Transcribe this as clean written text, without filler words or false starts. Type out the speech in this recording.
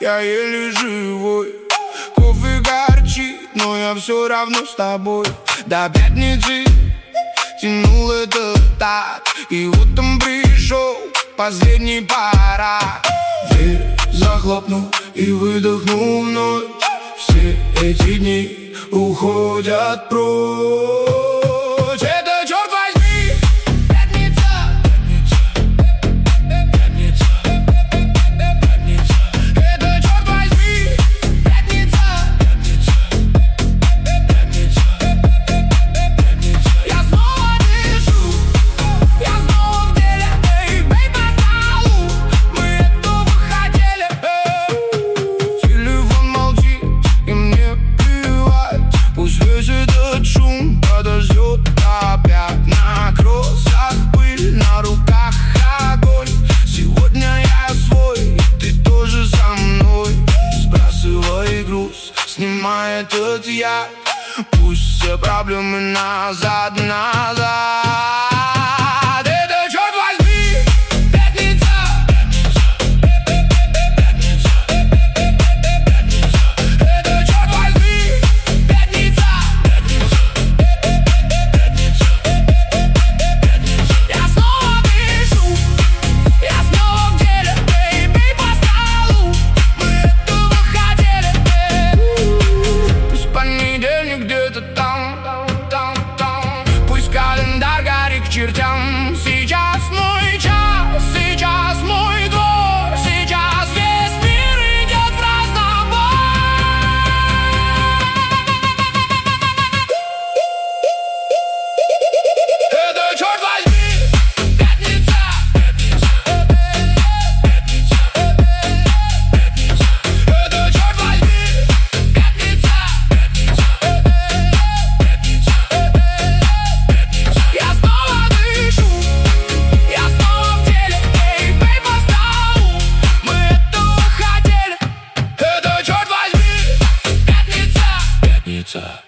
я еле живой. Кофе горчит, но я все равно с тобой. До пятницы тянул это так, и вот он пришел, последний пора. Дверь захлопнул и выдохнул вновь. Все эти дни уходят прочь. Это, черт возьми, пятница. Это, черт возьми, пятница. Я снова дышу, я снова в деле. Эй, бей по столу, мы этого хотели. Телефон молчит, и мне плевать. Пусть весь этот шум подождет опять. На кроссах пыль, на руках огонь. Сегодня я свой, ты тоже со мной. Сбрасывай груз, снимай этот яд. Пусть все проблемы назад, назад. Это, черт возьми, пятница. Это, черт возьми, пятница. Я снова дышу, я снова в деле. Эй, бей по столу, мы этого хотели. Пусть понедельник где-то там. Пусть календарь горит к чертям. Сейчас мой час, сейчас мой двор. Сейчас весь мир идет в разнобой. Это, черт возьми, пятница. Это, черт возьми, пятница. Я снова дышу, я снова в деле. Эй, бей по столу, мы этого хотели. Это, черт возьми, пятница.